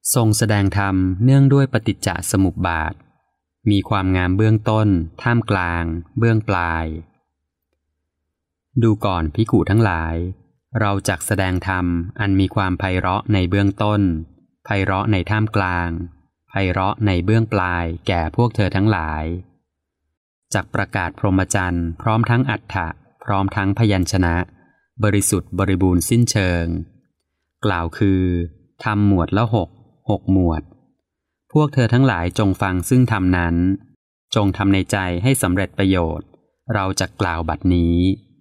ทรงแสดงธรรมเนื่องด้วยปฏิจจสมุปบาทมีความงามเบื้องต้นท่ามกลางเบื้องปลายดูก่อนภิกขุทั้งหลายเราจักแสดงธรรมอันมีความไพเราะในเบื้องต้นไพเราะในท่ามกลางไพเราะในเบื้องปลายแก่พวกเธอทั้งหลายจักประกาศพรหมจรรย์พร้อมทั้งอรรถะพร้อมทั้งพยัญชนะบริสุทธิ์บริบูรณ์สิ้นเชิงกล่าวคือธรรมหมวดละหกหมวดพวกเธอทั้งหลายจงฟังซึ่งธรรมนั้นจงทำในใจให้สำเร็จประโยชน์เราจะกล่าวบัดนี้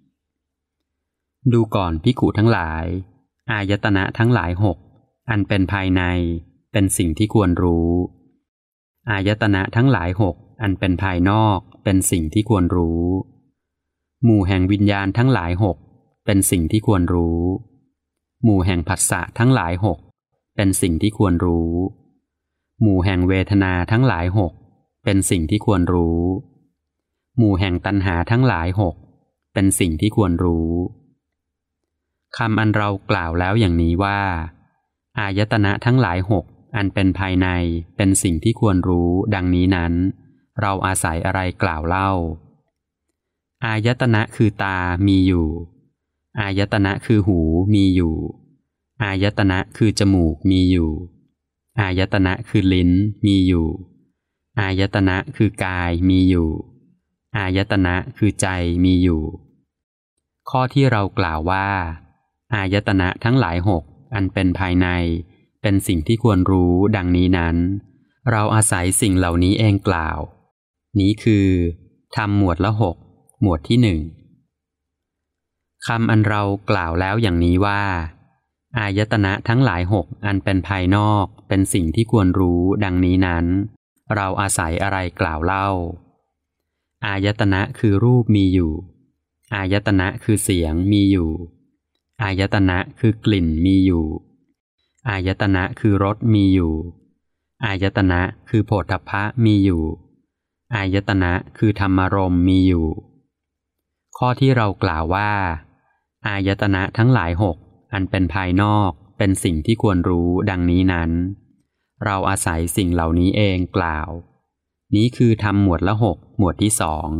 ดูก่อนภิกขุทั้งหลายอายตนะทั้งหลายหกอันเป็นภายในเป็นสิ่งที่ควรรู้อายตนะทั้งหลายหกอันเป็นภายนอกเป็นสิ่งที่ควรรู้หมู่แห่งวิญญาณทั้งหลายหกเป็นสิ่งที่ควรรู้หมู่แห่งผัสสะทั้งหลายหกเป็นสิ่งที่ควรรู้หมู่แห่งเวทนาทั้งหลายหกเป็นสิ่งที่ควรรู้หมู่แห่งตัณหาทั้งหลายหกเป็นสิ่งที่ควรรู้คำอันเรากล่าวแล้วอย่างนี้ว่าอายตนะทั้งหลายหกอันเป็นภายในเป็นสิ่งที่ควรรู้ดังนี้นั้นเราอาศัยอะไรกล่าวเล่าอายตนะคือตามีอยู่อายตนะคือหูมีอยู่อายตนะคือจมูกมีอยู่อายตนะคือลิ้นมีอยู่อายตนะคือกายมีอยู่อายตนะคือใจมีอยู่ข้อที่เรากล่าวว่าอายตนะทั้งหลายหกอันเป็นภายในเป็นสิ่งที่ควรรู้ดังนี้นั้นเราอาศัยสิ่งเหล่านี้เองกล่าวนี้คือธรรมหมวดละหกหมวดที่หนึ่งคำอันเรากล่าวแล้วอย่างนี้ว่าอายตนะทั้งหลายหกอันเป็นภายนอกเป็นสิ่งที่ควรรู้ดังนี้นั้นเราอาศัยอะไรกล่าวเล่าอายตนะคือรูปมีอยู่อายตนะคือเสียงมีอยู่อายตนะคือกลิ่นมีอยู่อายตนะคือรสมีอยู่อายตนะคือโผฏฐัพพะมีอยู่อายตนะคือธรรมารมณ์มีอยู่ข้อที่เรากล่าวว่าอายตนะทั้งหลายหกอันเป็นภายนอกเป็นสิ่งที่ควรรู้ดังนี้นั้นเราอาศัยสิ่งเหล่านี้เองกล่าวนี้คือธรรมหมวดละหกหมวดที่สอง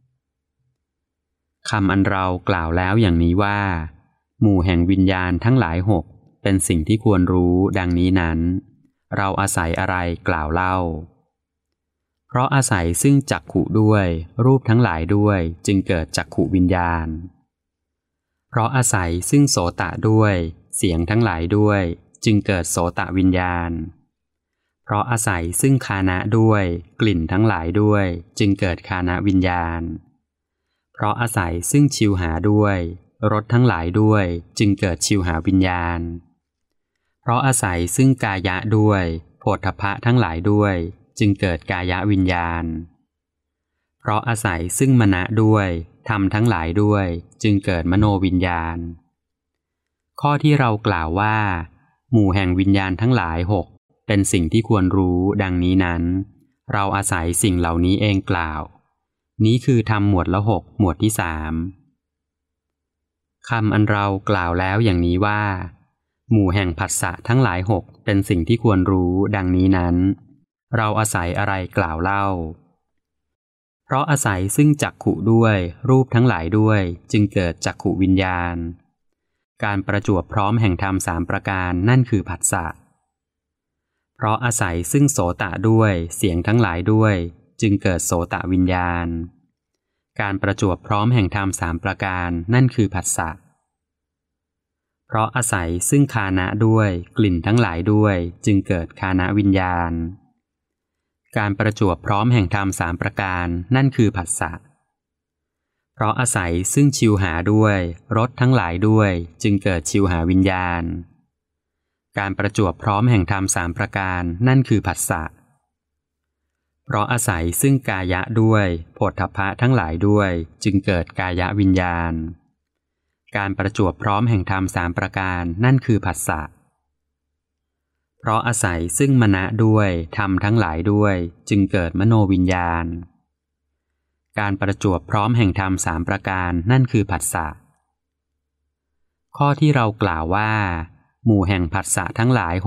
คำอันเรากล่าวแล้วอย่างนี้ว่าหมู่แห่งวิญญาณทั้งหลายหกเป็นสิ่งที่ควรรู้ดังนี้นั้นเราอาศัยอะไรกล่าวเล่าเพราะอาศัยซึ่งจักขุด้วยรูปทั้งหลายด้วยจึงเกิดจักขุวิญญาณเพราะอาศัยซึ่งโสตะด้วยเสียงทั้งหลายด้วยจึงเกิดโสตะวิญญาณเพราะอาศัยซึ่งฆานะด้วยกลิ่นทั้งหลายด้วยจึงเกิดฆานะวิญญาณเพราะอาศัยซึ่งชิวหาด้วยรสทั้งหลายด้วยจึงเกิดชิวหาวิญญาณเพราะอาศัยซึ่งกายะด้วยโผฏฐัพพะทั้งหลายด้วยจึงเกิดกายะวิญญาณเพราะอาศัยซึ่งมนะด้วยธรรมทั้งหลายด้วยจึงเกิดมโนวิญญาณข้อที่เรากล่าวว่าหมู่แห่งวิญญาณทั้งหลายหกเป็นสิ่งที่ควรรู้ดังนี้นั้นเราอาศัยสิ่งเหล่านี้เองกล่าวนี้คือธรรมหมวดละหกหมวดที่สามคำอันเรากล่าวแล้วอย่างนี้ว่าหมู่แห่งผัสสะทั้งหลายหกเป็นสิ่งที่ควรรู้ดังนี้นั้นเราอาศัยอะไรกล่าวเล่าเพราะอาศัยซึ่งจักขุด้วยรูปทั้งหลายด้วยจึงเกิดจักขุวิญญาณการประจวบพร้อมแห่งธรรมสามประการนั่นคือผัสสะเพราะอาศัยซึ่งโสตะด้วยเสียงทั้งหลายด้วยจึงเกิดโสตะวิญญาณการประจวบพร้อมแห่งธรรมสามประการนั่นคือผัสสะเพราะอาศัยซึ่งฆานะด้วยกลิ่นทั้งหลายด้วยจึงเกิดฆานะวิญญาณการประจวบพร้อมแห่งธรรมสามประการนั่นคือผัสสะเพราะอาศัยซึ่งชิวหาด้วยรสทั้งหลายด้วยจึงเกิดชิวหาวิญญาณการประจวบพร้อมแห่งธรรมสามประการนั่นคือผัสสะเพราะอาศัยซึ่งกายะด้วยโผฏฐัพพะทั้งหลายด้วยจึงเกิดกายะวิญญาณการประจวบพร้อมแห่งธรรมสามประการนั่นคือผัสสะเพราะอาศัยซึ่งมนะด้วยธรรมทั้งหลายด้วยจึงเกิดมโนวิญญาณการประจวบพร้อมแห่งธรรมสามประการนั่นคือผัสสะข้อที่เรากล่าวว่าหมู่แห่งผัสสะทั้งหลายหก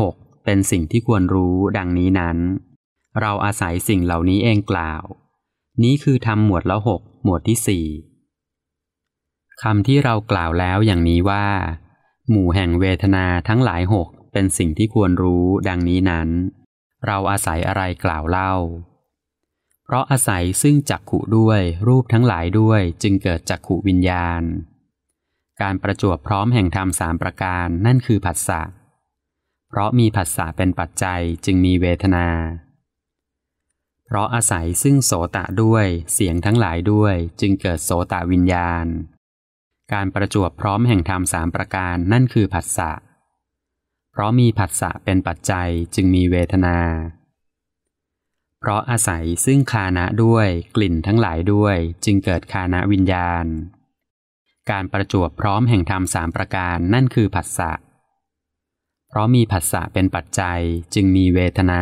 เป็นสิ่งที่ควรรู้ดังนี้นั้นเราอาศัยสิ่งเหล่านี้เองกล่าวนี้คือธรรมหมวดละหกหมวดที่สี่คำที่เรากล่าวแล้วอย่างนี้ว่าหมู่แห่งเวทนาทั้งหลายหกเป็นสิ่งที่ควรรู้ดังนี้นั้นเราอาศัยอะไรกล่าวเล่าเพราะอาศัยซึ่งจักขุด้วยรูปทั้งหลายด้วยจึงเกิดจักขุวิญญาณการประจวบพร้อมแห่งธรรมสามประการนั่นคือผัสสะเพราะมีผัสสะเป็นปัจจัยจึงมีเวทนาเพราะอาศัยซึ่งโสตะด้วยเสียงทั้งหลายด้วยจึงเกิดโสตะวิญญาณการประจวบพร้อมแห่งธรรมสามประการนั่นคือผัสสะเพราะมีผัสสะเป็นปัจจัยจึงมีเวทนาเพราะอาศัยซึ่งฆานะด้วยกลิ่นทั้งหลายด้วยจึงเกิดฆานะวิญญาณการประจวบพร้อมแห่งธรรมสามประการนั่นคือผัสสะเพราะมีผัสสะเป็นปัจจัยจึงมีเวทนา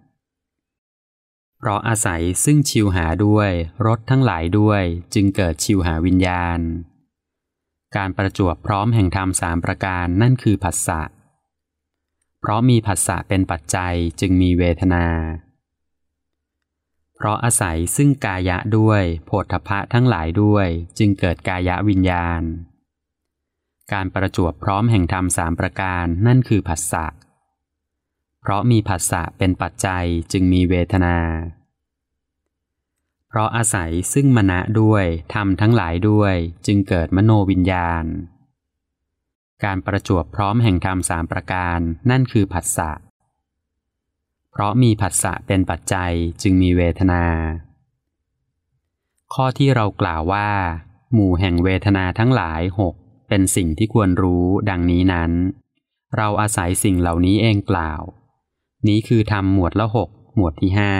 เพราะอาศัยซึ่งชิวหาด้วยรสทั้งหลายด้วยจึงเกิดชิวหาวิญญาณการประจวบพร้อมแห่งธรรมสามประการนั่นคือผัสสะเพราะมีผัสสะเป็นปัจจัยจึงมีเวทนาเพราะอาศัยซึ่งกายะด้วยโผฏฐัพพะทั้งหลายด้วยจึงเกิดกายะวิญญาณการประจวบพร้อมแห่งธรรมสามประการนั่นคือผัสสะเพราะมีผัสสะเป็นปัจจัยจึงมีเวทนาเพราะอาศัยซึ่งมนะด้วยธรรมทั้งหลายด้วยจึงเกิดมโนวิญญาณการประจวบพร้อมแห่งธรรมสามประการนั่นคือผัสสะเพราะมีผัสสะเป็นปัจจัยจึงมีเวทนาข้อที่เรากล่าวว่าหมู่แห่งเวทนาทั้งหลายหกเป็นสิ่งที่ควรรู้ดังนี้นั้นเราอาศัยสิ่งเหล่านี้เองกล่าวนี้คือธรรมหมวดละหกหมวดที่ห้า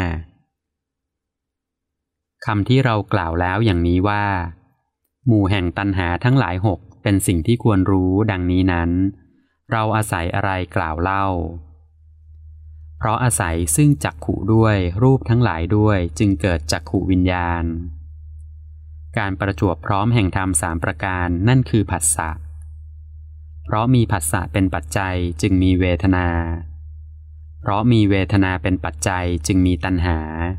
คำที่เรากล่าวแล้วอย่างนี้ว่าหมู่แห่งตัณหาทั้งหลายหกเป็นสิ่งที่ควรรู้ดังนี้นั้นเราอาศัยอะไรกล่าวเล่าเพราะอาศัยซึ่งจักขุด้วยรูปทั้งหลายด้วยจึงเกิดจักขุวิญญาณการประจวบพร้อมแห่งธรรมสามประการนั่นคือผัสสะเพราะมีผัสสะเป็นปัจจัยจึงมีเวทนาเพราะมีเวทนาเป็นปัจจัยจึงมีตัณหา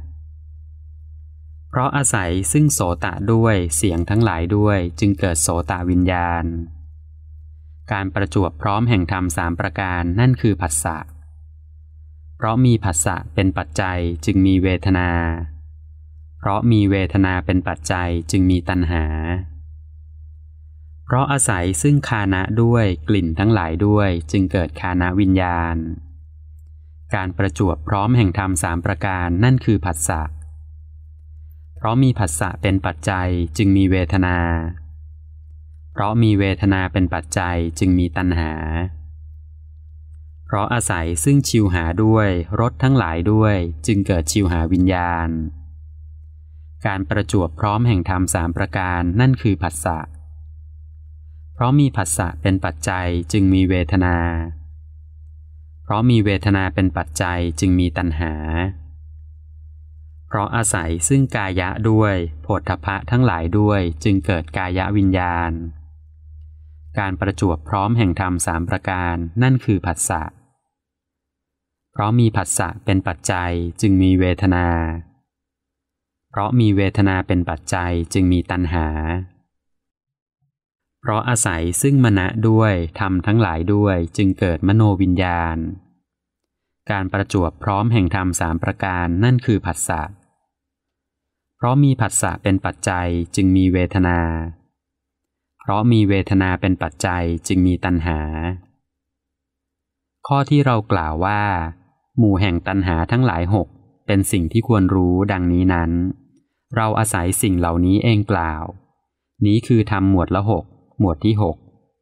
เพราะอาศัยซึ่งโสตะด้วยเสียงทั้งหลายด้วยจึงเกิดโสตะวิญญาณการประจวบพร้อมแห่งธรรมสามประการนั่นคือผัสสะเพราะมีผัสสะเป็นปัจจัยจึงมีเวทนาเพราะมีเวทนาเป็นปัจจัยจึงมีตัณหาเพราะอาศัยซึ่งฆานะด้วยกลิ่นทั้งหลายด้วยจึงเกิดฆานะวิญญาณการประจวบพร้อมแห่งธรรมสามประการนั่นคือผัสสะเพราะมีผัสสะเป็นปัจจัยจึงมีเวทนาเพราะมีเวทนาเป็นปัจจัยจึงมีตัณหาเพราะอาศัยซึ่งชิวหาด้วยรสทั้งหลายด้วยจึงเกิดชิวหาวิญญาณการประจวบพร้อมแห่งธรรมสามประการนั่นคือผัสสะเพราะมีผัสสะเป็นปัจจัยจึงมีเวทนาเพราะมีเวทนาเป็นปัจจัยจึงมีตัณหาเพราะอาศัยซึ่งกายะด้วยโผฏฐัพพะทั้งหลายด้วยจึงเกิดกายะวิญญาณการประจวบพร้อมแห่งธรรมสามประการนั่นคือผัสสะเพราะมีผัสสะเป็นปัจจัยจึงมีเวทนาเพราะมีเวทนาเป็นปัจจัยจึงมีตัณหาเพราะอาศัยซึ่งมนะด้วยธรรมทั้งหลายด้วยจึงเกิดมโนวิญญาณการประจวบพร้อมแห่งธรรมสามประการนั่นคือผัสสะเพราะมีผัสสะเป็นปัจจัยจึงมีเวทนาเพราะมีเวทนาเป็นปัจจัยจึงมีตัณหาข้อที่เรากล่าวว่าหมู่แห่งตัณหาทั้งหลายหกเป็นสิ่งที่ควรรู้ดังนี้นั้นเราอาศัยสิ่งเหล่านี้เองกล่าวนี้คือธรรมหมวดละหกหมวดที่หก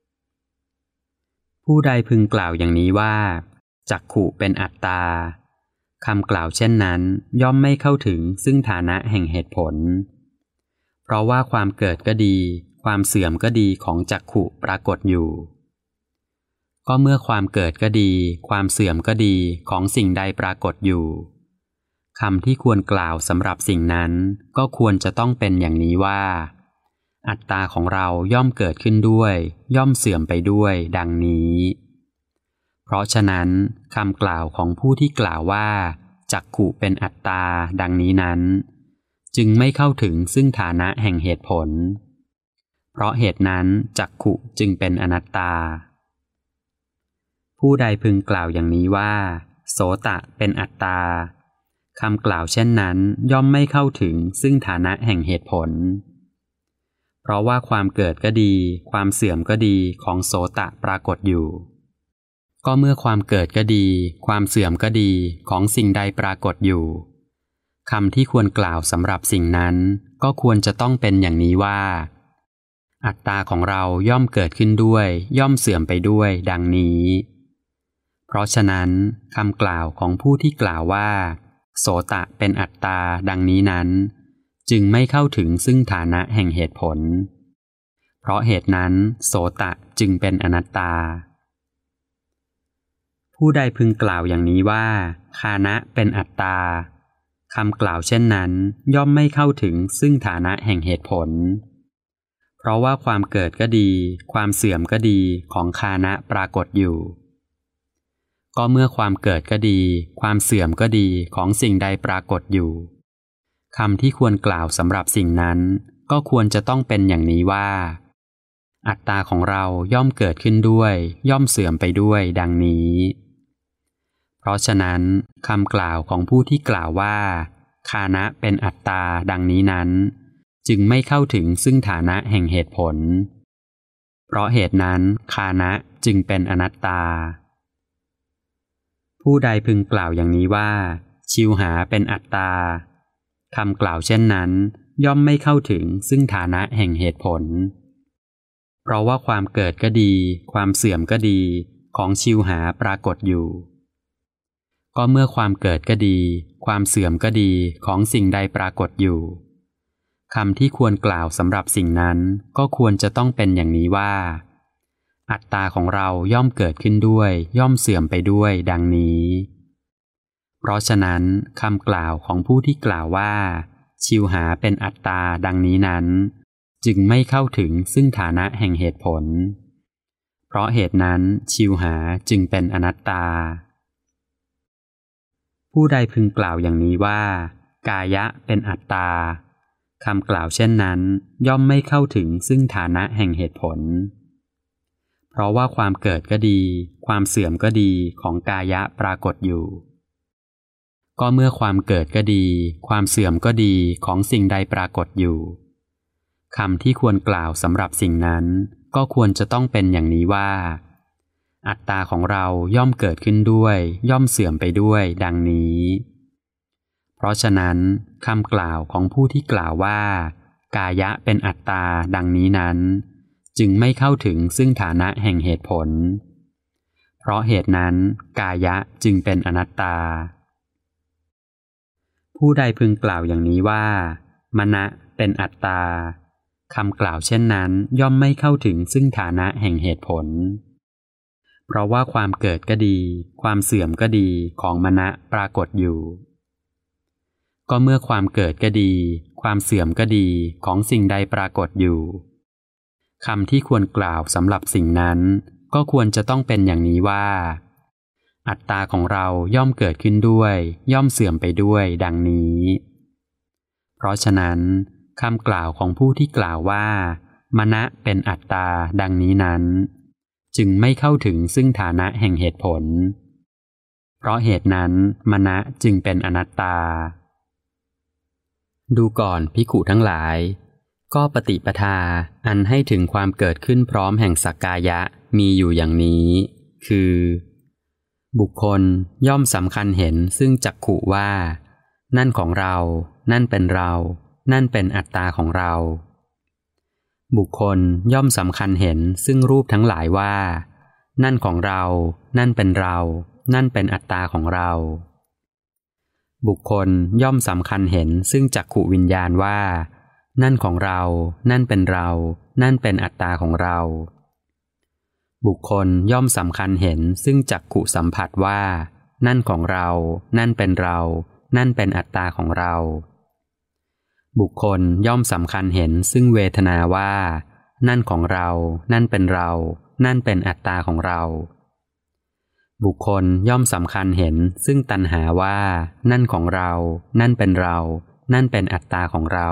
ผู้ใดพึงกล่าวอย่างนี้ว่าจักขุเป็นอัตตาคำกล่าวเช่นนั้นย่อมไม่เข้าถึงซึ่งฐานะแห่งเหตุผลเพราะว่าความเกิดก็ดีความเสื่อมก็ดีของจักขุปรากฏอยู่ก็เมื่อความเกิดก็ดีความเสื่อมก็ดีของสิ่งใดปรากฏอยู่คำที่ควรกล่าวสำหรับสิ่งนั้นก็ควรจะต้องเป็นอย่างนี้ว่าอัตตาของเราย่อมเกิดขึ้นด้วยย่อมเสื่อมไปด้วยดังนี้เพราะฉะนั้นคำกล่าวของผู้ที่กล่าวว่าจักขุเป็นอัตตาดังนี้นั้นจึงไม่เข้าถึงซึ่งฐานะแห่งเหตุผลเพราะเหตุนั้นจักขุจึงเป็นอนัตตาผู้ใดพึงกล่าวอย่างนี้ว่าโสตะเป็นอัตตาคำกล่าวเช่นนั้นย่อมไม่เข้าถึงซึ่งฐานะแห่งเหตุผลเพราะว่าความเกิดก็ดีความเสื่อมก็ดีของโสตะปรากฏอยู่ก็เมื่อความเกิดก็ดีความเสื่อมก็ดีของสิ่งใดปรากฏอยู่คำที่ควรกล่าวสำหรับสิ่งนั้นก็ควรจะต้องเป็นอย่างนี้ว่าอัตตาของเราย่อมเกิดขึ้นด้วยย่อมเสื่อมไปด้วยดังนี้เพราะฉะนั้นคำกล่าวของผู้ที่กล่าวว่าโสตะเป็นอัตตาดังนี้นั้นจึงไม่เข้าถึงซึ่งฐานะแห่งเหตุผลเพราะเหตุนั้นโสตะจึงเป็นอนัตตาผู้ใดพึงกล่าวอย่างนี้ว่าฆานะเป็นอัตตาคำกล่าวเช่นนั้นย่อมไม่เข้าถึงซึ่งฐานะแห่งเหตุผลเพราะว่าความเกิดก็ดีความเสื่อมก็ดีของฆานะปรากฏอยู่ก็เมื่อความเกิดก็ดีความเสื่อมก็ดีของสิ่งใดปรากฏอยู่คำที่ควรกล่าวสำหรับสิ่งนั้นก็ควรจะต้องเป็นอย่างนี้ว่าอัตตาของเราย่อมเกิดขึ้นด้วยย่อมเสื่อมไปด้วยดังนี้เพราะฉะนั้นคำกล่าวของผู้ที่กล่าวว่าฆานะเป็นอัตตาดังนี้นั้นจึงไม่เข้าถึงซึ่งฐานะแห่งเหตุผลเพราะเหตุนั้นฆานะจึงเป็นอนัตตาผู้ใดพึงกล่าวอย่างนี้ว่าชิวหาเป็นอัตตาคำกล่าวเช่นนั้นย่อมไม่เข้าถึงซึ่งฐานะแห่งเหตุผลเพราะว่าความเกิดก็ดีความเสื่อมก็ดีของชิวหาปรากฏอยู่ก็เมื่อความเกิดก็ดีความเสื่อมก็ดีของสิ่งใดปรากฏอยู่คำที่ควรกล่าวสำหรับสิ่งนั้นก็ควรจะต้องเป็นอย่างนี้ว่าอัตตาของเราย่อมเกิดขึ้นด้วยย่อมเสื่อมไปด้วยดังนี้เพราะฉะนั้นคำกล่าวของผู้ที่กล่าวว่าชิวหาเป็นอัตตาดังนี้นั้นจึงไม่เข้าถึงซึ่งฐานะแห่งเหตุผลเพราะเหตุนั้นชิวหาจึงเป็นอนัตตาผู้ใดพึงกล่าวอย่างนี้ว่ากายะเป็นอัตตาคำกล่าวเช่นนั้นย่อมไม่เข้าถึงซึ่งฐานะแห่งเหตุผลเพราะว่าความเกิดก็ดีความเสื่อมก็ดีของกายะปรากฏอยู่ก็เมื่อความเกิดก็ดีความเสื่อมก็ดีของสิ่งใดปรากฏอยู่คำที่ควรกล่าวสำหรับสิ่งนั้นก็ควรจะต้องเป็นอย่างนี้ว่าอัตตาของเราย่อมเกิดขึ้นด้วยย่อมเสื่อมไปด้วยดังนี้เพราะฉะนั้นคำกล่าวของผู้ที่กล่าวว่ากายะเป็นอัตตาดังนี้นั้นจึงไม่เข้าถึงซึ่งฐานะแห่งเหตุผลเพราะเหตุนั้นกายะจึงเป็นอนัตตาผู้ใดพึงกล่าวอย่างนี้ว่ามนะเป็นอัตตาคำกล่าวเช่นนั้นย่อมไม่เข้าถึงซึ่งฐานะแห่งเหตุผลเพราะว่าความเกิดก็ดีความเสื่อมก็ดีของมนะปรากฏอยู่ก็เมื่อความเกิดก็ดีความเสื่อมก็ดีของสิ่งใดปรากฏอยู่คำที่ควรกล่าวสำหรับสิ่งนั้นก็ควรจะต้องเป็นอย่างนี้ว่าอัตตาของเราย่อมเกิดขึ้นด้วยย่อมเสื่อมไปด้วยดังนี้เพราะฉะนั้นคำกล่าวของผู้ที่กล่าวว่ามนะเป็นอัตตาดังนี้นั้นจึงไม่เข้าถึงซึ่งฐานะแห่งเหตุผลเพราะเหตุนั้นมนะจึงเป็นอนัตตาดูก่อนภิกขุทั้งหลายก็ปฏิปทาอันให้ถึงความเกิดขึ้นพร้อมแห่งสักกายะมีอยู่อย่างนี้คือบุคคลย่อมสำคัญเห็นซึ่งจักขุว่านั่นของเรานั่นเป็นเรานั่นเป็นอัตตาของเราบุคคลย่อมสำคัญเห็นซึ่งรูปทั้งหลายว่านั่นของเรานั่นเป็นเรานั่นเป็นอัตตาของเราบุคคลย่อมสำคัญเห็นซึ่งจักขุวิญญาณว่านั่นของเรานั่นเป็นเรานั่นเป็นอัตตาของเราบุคคลย่อมสำคัญเห็นซึ่งจักขุสัมผัสว่านั่นของเรานั่นเป็นเรานั่นเป็นอัตตาของเราบุคคลย่อมสำคัญเห็นซึ่งเวทนาว่านั่นของเรานั่นเป็นเรานั่นเป็นอัตตาของเราบุคคลย่อมสำคัญเห็นซึ่งตัณหาว่านั่นของเรานั่นเป็นเรานั่นเป็นอัตตาของเรา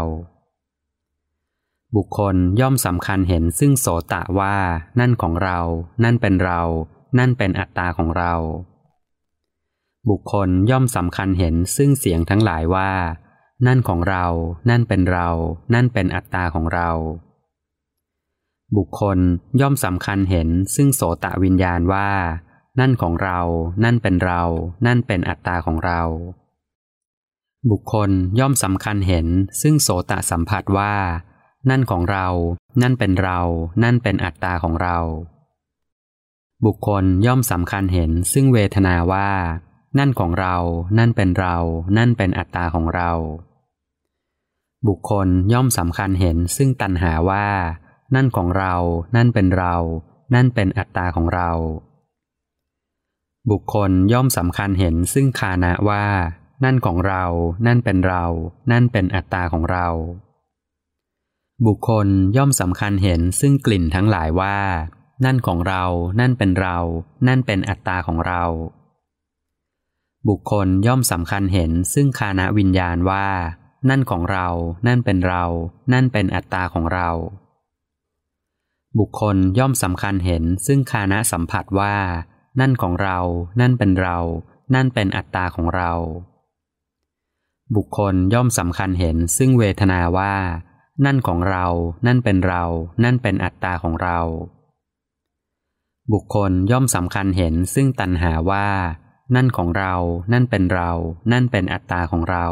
บุคคลย่อมสำคัญเห็นซึ่งโสตะว่านั่นของเรานั่นเป็นเรานั่นเป็นอัตตาของเราบุคคลย่อมสำคัญเห็นซึ่งเสียงทั้งหลายว่านั่นของเรานั่นเป็นเรานั่นเป็นอัตตาของเราบุคคลย่อมสำคัญเห็นซึ่งโสตะวิญญาณว่านั่นของเรานั่นเป็นเรานั่นเป็นอัตตาของเราบุคคลย่อมสำคัญเห็นซึ่งโสตะสัมผัสว่านั่นของเรานั่นเป็นเรานั่นเป็นอัตตาของเราบุคคลย่อมสำคัญเห็นซึ่งเวทนาว่านั่นของเรานั่นเป็นเรานั่นเป็นอัตตาของเราบุคคลย่อมสำคัญเห็นซึ่งตัณหาว่านั่นของเรานั่นเป็นเรานั่นเป็นอัตตาของเราบุคคลย่อมสำคัญเห็นซึ่งฆานะว่านั่นของเรานั่นเป็นเรานั่นเป็นอัตตาของเราบุคคลย่อมสำคัญเห็นซึ่งกลิ่นทั้งหลายว่านั่นของเรานั่นเป็นเรานั่นเป็นอัตตาของเราบุคคลย่อมสำคัญเห็นซึ่งฆานะวิญญาณว่านั่นของเรานั่นเป็นเรานั่นเป็นอัตตาของเราบุคคลย่อมสำคัญเห็นซึ่งฆานะสัมผัสว่านั่นของเรานั่นเป็นเรานั่นเป็นอัตตาของเราบุคคลย่อมสำคัญเห็นซึ่งเวทนาว่านั่นของเรานั่นเป็นเรานั่นเป็นอัตตาของเราบุคคลย่อมสำคัญเห็นซึ่งตัณหาว่านั่นของเรานั่นเป็นเรานั่นเป็นอัตตาของเรา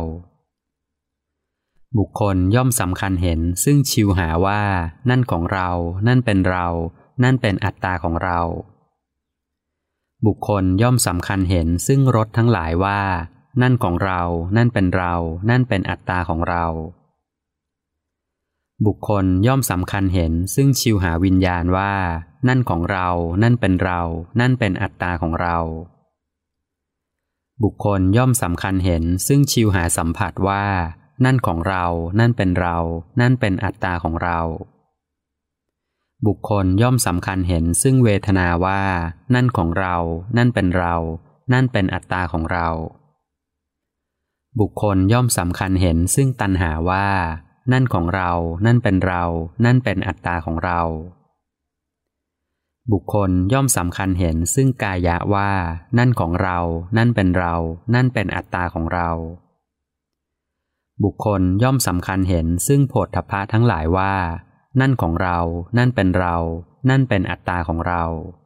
บุคคลย่อมสำคัญเห็นซึ่งชิวหาว่านั่นของเรานั่นเป็นเรานั่นเป็นอัตตาของเราบุคคลย่อมสำคัญเห็นซึ่งรสทั้งหลายว่านั่นของเรานั่นเป็นเรานั่นเป็นอัตตาของเราบุคคลย่อมสำคัญเห็นซึ่งชิวหาวิญญาณว่านั่นของเรานั่นเป็นเรานั่นเป็นอัตตาของเราบุคคลย่อมสำคัญเห็นซึ่งชิวหาสัมผัสว่านั่นของเรานั่นเป็นเรานั่นเป็นอัตตาของเราบุคคลย่อมสำคัญเห็นซึ่งเวทนาว่านั่นของเรานั่นเป็นเรานั่นเป็นอัตตาของเราบุคคลย่อมสำคัญเห็นซึ่งตัณหาว่านั่นของเรานั่นเป็นเรานั่นเป็นอัตตาของเราบุคคลย่อมสำคัญเห็นซึ่งกายะว่านั่นของเรานั่นเป็นเรานั่นเป็นอัตตาของเราบุคคลย่อมสำคัญเห็นซึ่งโผฏฐัพพะทั้งหลายว่านั่นของเรานั่นเป็นเรานั่นเป็นอัตตาของเรา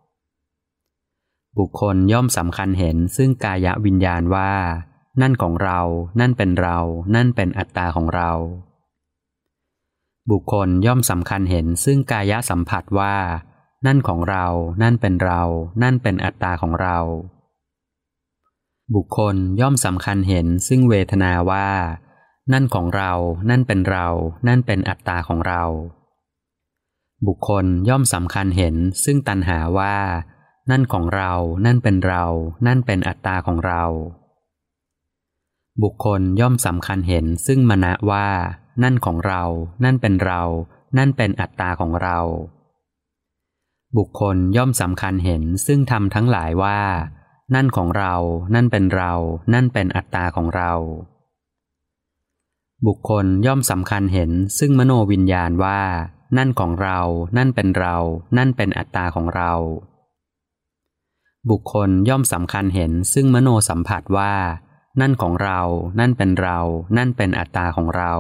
บุคคลย่อมสำคัญเห็นซึ่งกายวิญญาณว่านั่นของเรานั่นเป็นเรานั่นเป็นอัตตาของเราบุคคลย่อมสำคัญเห็นซึ่งกายสัมผัสว่านั่นของเรานั่นเป็นเรานั่นเป็นอัตตาของเราบุคคลย่อมสำคัญเห็นซึ่งเวทนาว่านั่นของเรานั่นเป็นเรานั่นเป็นอัตตาของเราบุคคลย่อมสำคัญเห็นซึ่งตัณหาว่านั่นของเรานั่นเป็นเรานั่นเป็นอัตตาของเราบุคคลย่อมสำคัญเห็นซึ่งมนะว่านั่นของเรานั่นเป็นเรานั่นเป็นอัตตาของเราบุคคลย่อมสำคัญเห็นซึ่งธรรมทั้งหลายว่านั่นของเรานั่นเป็นเรานั่นเป็นอัตตาของเราบุคคลย่อมสำคัญเห็นซึ่งมโนวิญญาณว่านั่นของเรานั่นเป็นเรานั่นเป็นอัตตาของเราบุคคลย่อมสำคัญเห็นซึ่งมโนสัมผัสว่านั่นของเรานั่นเป็นเรานั่นเป็นอัตตาของเรา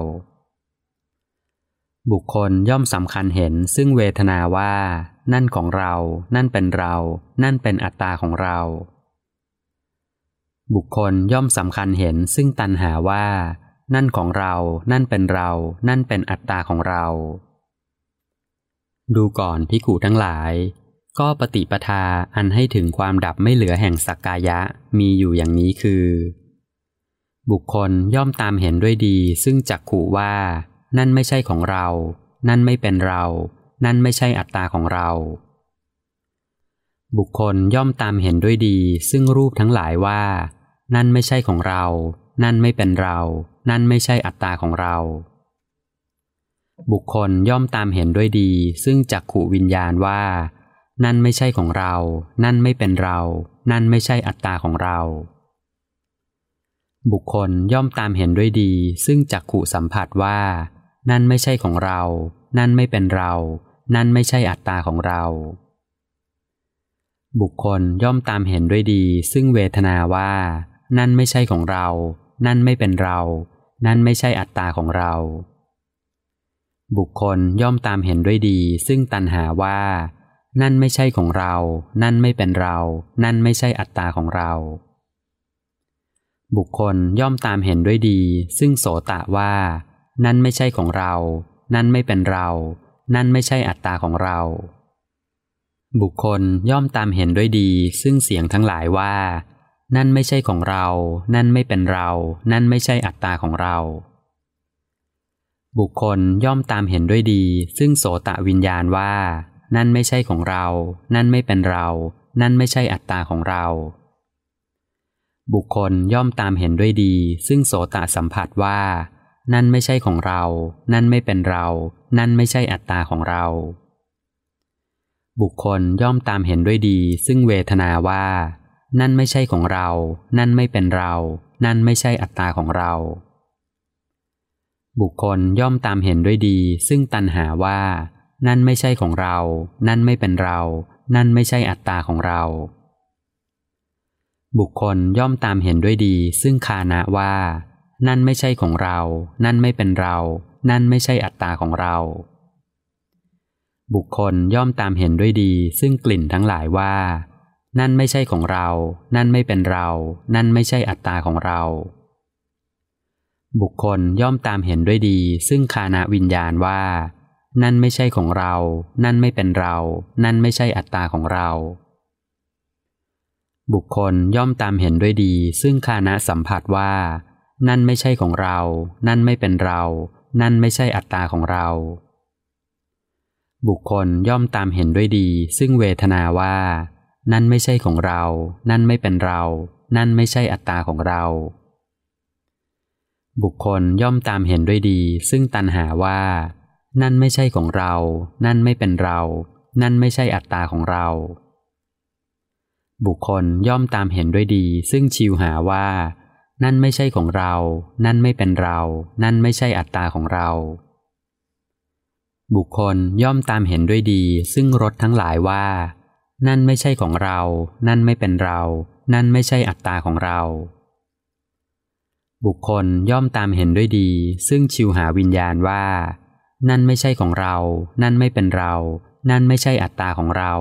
บุคคลย่อมสำคัญเห็นซึ่งเวทนาว่านั่นของเรานั่นเป็นเรานั่นเป็นอัตตาของเราบุคคลย่อมสำคัญเห็นซึ่งตัณหาว่านั่นของเรานั่นเป็นเรานั่นเป็นอัตตาของเราดูก่อนภิกขุทั้งหลายก็ปฏิปทาอันให้ถึงความดับไม่เหลือแห่งสักกายะมีอยู่อย่างนี้คือบุคคลย่อมตามเห็นด้วยดีซึ่งจักขุว่านั่นไม่ใช่ของเรานั่นไม่เป็นเรานั่นไม่ใช่อัตตาของเราบุคคลย่อมตามเห็นด้วยดีซึ่งรูปทั้งหลายว่านั่นไม่ใช่ของเรานั่นไม่เป็นเรานั่นไม่ใช่อัตตาของเราบุคคลย่อมตามเห็นด้วยดีซึ่งจักขุวิญญาณว่านั่นไม่ใช่ของเรานั่นไม่เป็นเรานั่นไม่ใช่อัตตาของเราบุคคลย่อมตามเห็นด้วยดีซึ่งจักขุสัมผัสว่านั่นไม่ใช่ของเรานั่นไม่เป็นเรานั่นไม่ใช่อัตตาของเราบุคคลย่อมตามเห็นด้วยดีซึ่งเวทนาว่านั่นไม่ใช่ของเรานั่นไม่เป็นเรานั่นไม่ใช่อัตตาของเราบุคคลย่อมตามเห็นด้วยดีซึ่งตัณหาว่านั่นไม่ใช่ของเรานั่นไม่เป็นเรานั่นไม่ใช่อัตตาของเราบุคคลย่อมตามเห็นด้วยดีซึ่งโสตะว่านั่นไม่ใช่ของเรานั่นไม่เป็นเรานั่นไม่ใช่อัตตาของเราบุคคลย่อมตามเห็นด้วยดีซึ่งเสียงทั้งหลายว่านั่นไม่ใช่ของเรานั่นไม่เป็นเรานั่นไม่ใช่อัตตาของเราบุคคลย่อมตามเห็นด้วยดีซึ่งโสตวิญญาณว่านั่นไม่ใช่ของเรานั่นไม่เป็นเรานั่นไม่ใช่อัตตาของเราบุคคลย่อมตามเห็นด้วยดีซึ่งโสตสัมผัสว่านั่นไม่ใช่ของเรานั่นไม่เป็นเรานั่นไม่ใช่อัตตาของเราบุคคลย่อมตามเห็นด้วยดีซึ่งเวทนาว่านั่นไม่ใช่ของเรานั่นไม่เป็นเรานั่นไม่ใช่อัตตาของเราบุคคลย่อมตามเห็นด้วยดีซึ่งตัณหาว่านั่นไม่ใช่ของเรานั่นไม่เป็นเรานั่นไม่ใช่อัตตาของเราบุคคลย่อมตามเห็นด้วยดีซึ่งฆานะว่านั่นไม่ใช่ของเรานั่นไม่เป็นเรานั่นไม่ใช่อัตตาของเราบุคคลย่อมตามเห็นด้วยดีซึ่งกลิ่นทั้งหลายว่านั่นไม่ใช่ของเรานั่นไม่เป็นเรานั่นไม่ใช่อัตตาของเราบุคคลย่อมตามเห็นด้วยดีซึ่งฆานะวิญญาณว่านั่นไม่ใช่ของเรานั่นไม่เป็นเรานั่นไม่ใช่อัตตาของเราบุคคลย่อมตามเห็นด้วยดีซึ่งฆานะสัมผัสว่านั่นไม่ใช่ของเรานั่นไม่เป็นเรานั่นไม่ใช่อัตตาของเราบุคคลย่อมตามเห็นด้วยดีซึ่งเวทนาว่านั่นไม่ใช่ของเรานั่นไม่เป็นเรานั่นไม่ใช่อัตตาของเราบุคคลย่อมตามเห็นด้วยดีซึ่งตัณหาว่านั่นไม่ใช่ของเรานั่นไม่เป็นเรานั่นไม่ใช่อัตตาของเราบุคคลย่อมตามเห็นด้วยดีซึ่งชิวหาว่านั่นไม่ใช่ของเรานั่นไม่เป็นเรานั่นไม่ใช่อัตตาของเราบุคคลย่อมตามเห็นด้วยดีซึ่งรสทั้งหลายว่านั่นไม่ใช่ของเรานั่นไม่เป็นเรานั่นไม่ใช่อัตตาของเราบุคคลย่อมตามเห็นด้วยดีซึ่งชิวหาวิญญาณว่านั่นไม่ใช่ของเรานั่นไม่เป็นเรานั่นไม่ใช่อัตตาของเรา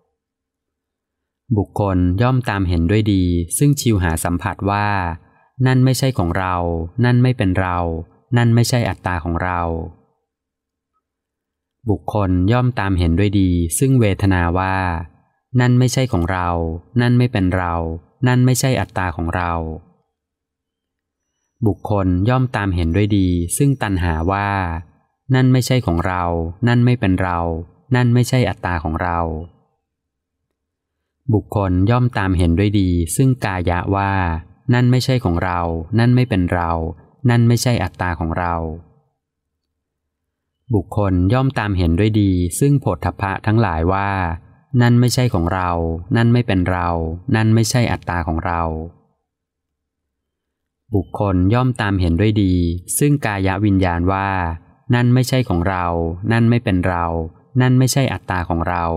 บุคคลย่อมตามเห็นด้วยดีซึ่งชิวหาสัมผัสว่านั่นไม่ใช่ของเรานั่นไม่เป็นเรานั่นไม่ใช่อัตตาของเราบุคคลย่อมตามเห็นด้วยดีซึ่งเวทนาว่านั่นไม่ใช่ของเรานั่นไม่เป็นเรานั่นไม่ใช่อัตตาของเราบุคคลย่อมตามเห็นด้วยดีซึ่งตัณหาว่านั่นไม่ใช่ของเรานั่นไม่เป็นเรานั่นไม่ใช่อัตตาของเราบุคคลย่อมตามเห็นด้วยดีซึ่งกายะว่านั่นไม่ใช่ของเรานั่นไม่เป็นเรานั่นไม่ใช่อัตตาของเราบุคคลย่อมตามเห็นด้วยดีซึ่งโผฏฐัพพะทั้งหลายว่านั่นไม่ใช่ของเรานั่นไม่เป็นเรานั่นไม่ใช่อัตตาของเราบุคคลย่อมตามเห็นด้วยดีซึ่งกายวิญญาณว่านั่นไม่ใช่ของเรานั่นไม่เป็นเรานั่นไม่ใช่อัตตาของเรา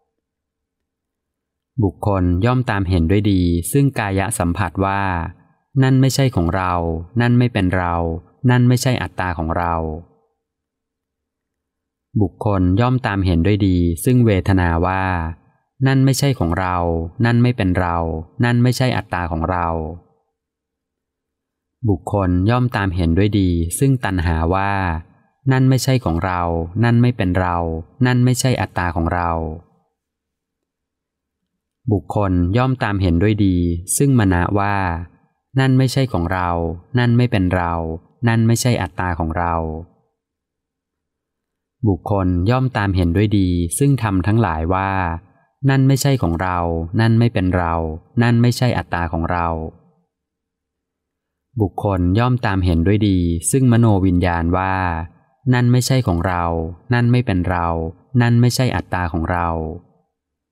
บุคคลย่อมตามเห็นด้วยดีซึ่งกายสัมผัสว่านั่นไม่ใช่ของเรานั่นไม่เป็นเรานั่นไม่ใช่อัตตาของเราบุคคลย่อมตามเห็นด้วยดีซึ่งเวทนาว่านั่นไม่ใช่ของเรานั่นไม่เป็นเรานั่นไม่ใช่อัตตาของเราบุคคลย่อมตามเห็นด้วยดีซึ่งตัณหาว่านั่นไม่ใช่ของเรานั่นไม่เป็นเรานั่นไม่ใช่อัตตาของเราบุคคลย่อมตามเห็นด้วยดีซึ่งมนะว่านั่นไม่ใช่ของเรานั่นไม่เป็นเรานั่นไม่ใช่อัตตาของเราบุคคลย่อมตามเห็นด้วยดีซึ่งธรรมทั้งหลายว่านั่นไม่ใช่ของเรานั่นไม่เป็นเรานั่นไม่ใช่อัตตาของเราบุคคลย่อมตามเห็นด้วยดีซึ่งมโนวิญญาณว่านั่นไม่ใช่ของเรานั่นไม่เป็นเรานั่นไม่ใช่อัตตาของเรา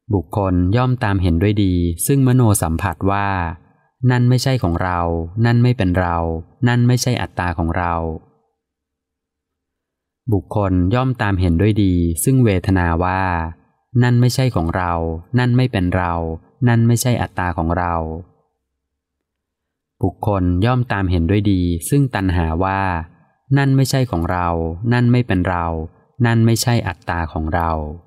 บุคคลย่อมตามเห็นด้วยดีซึ่งมโนสัมผัสว่านั่นไม่ใช่ของเรานั่นไม่เป็นเรานั่นไม่ใช่อัตตาของเราบุคคลย่อมตามเห็นด้วยดีซึ่งเวทนาว่านั่นไม่ใช่ของเรานั่นไม่เป็นเรานั่นไม่ใช่อัตตาของเราบุคคลย่อมตามเห็นด้วยดีซึ่งตัณหาว่านั่นไม่ใช่ของเรานั่นไม่เป็นเรานั่นไม่ใช่อัตตาของเรา